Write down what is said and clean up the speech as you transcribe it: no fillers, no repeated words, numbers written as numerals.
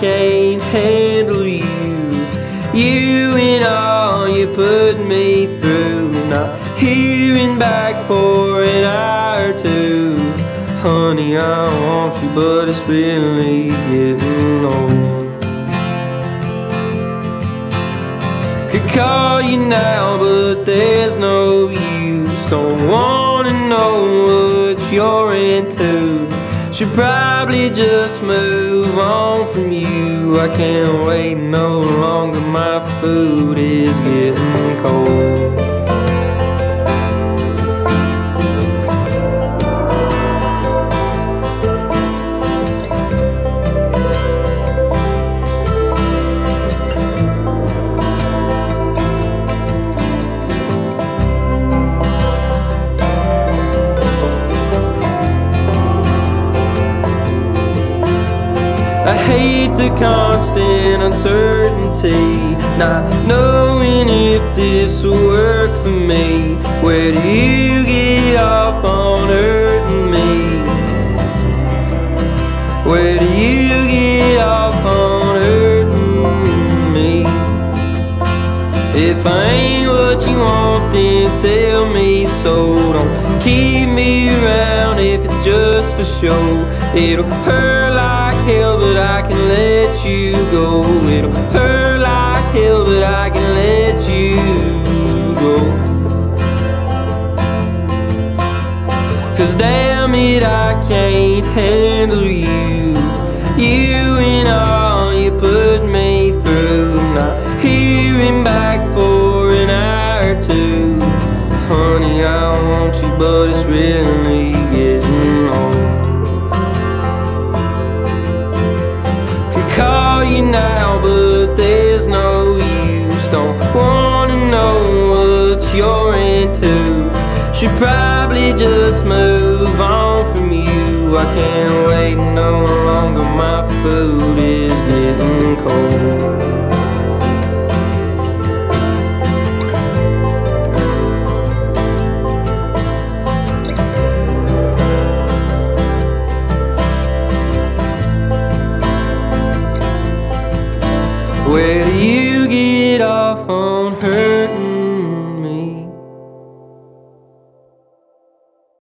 can't handle you. You and all you put me through. Not hearing back for an hour or two. Honey, I want you, but it's really getting old. Could call you now, but there's no use. Don't wanna know what you're into. Should probably just move on from you. I can't wait no longer, my food is getting cold. I hate the constant uncertainty, not knowing if this will work for me. Where do you get off on hurting me? Where do you get off on hurting me? If I ain't what you want, then tell me so. Don't keep me around if it's just for show. It'll hurt like hell, but I can let you go. It'll hurt like hell, but I can let you go. 'Cause damn it, I can't handle you. You and all you put me through. Not hearing back for an hour or two. Honey, I want you, but it's really getting old. Call you now, but there's no use. Don't wanna know what you're into. Should probably just move on from you. I can't wait no longer, my food is getting cold. Where do you get off on her?